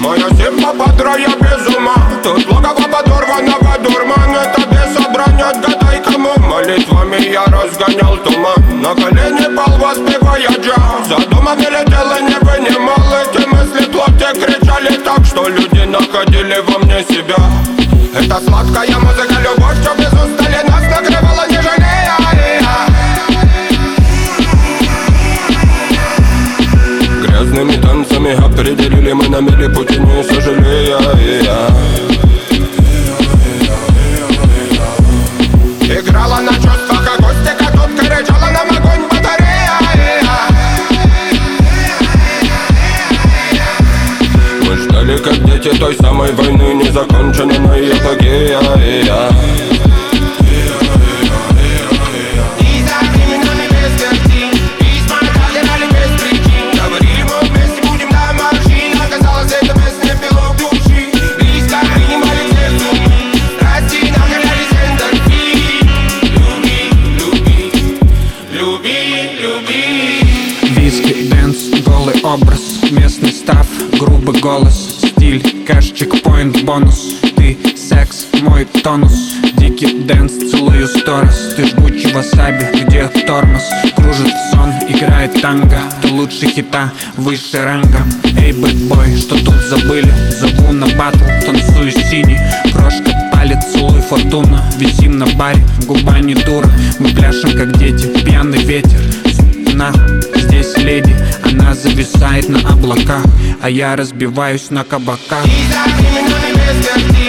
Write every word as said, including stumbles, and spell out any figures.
Моя симпа подра, я без ума. Тут логово подорванного дурман. Это беса бронят, гадай кому. Молитвами я разгонял туман. На колени пал, воспевая джаз. За домом не летел и не вынимал. Эти мысли в плоти кричали так, что люди находили во мне себя. Это сладкая музыка, любовь, что без устали нас накрывала, не жалея. Грязными танцами определили мы на миле пути, не сожалея. Играла на чувствах акустика, тут кричала нам огонь батарея. Мы ждали, как дети, той самой войны, незаконченной эпогея. Виски, дэнс, голый образ, местный став, грубый голос, стиль, кэш, чекпоинт, бонус. Ты секс, мой тонус, дикий дэнс, целую сто раз. Ты жгучий васаби, где тормоз, кружит сон, играет танго. Ты лучше хита, выше ранга. Эй, бэтбой, что тут забыли? Зову на батл, танцую синий. Крошка палит, целуй фортуна. Висим на баре, губа не дура. Мы пляшем, как дети, пьяный ветер. Нахуй, здесь леди, она зависает на облаках, а я разбиваюсь на кабаках.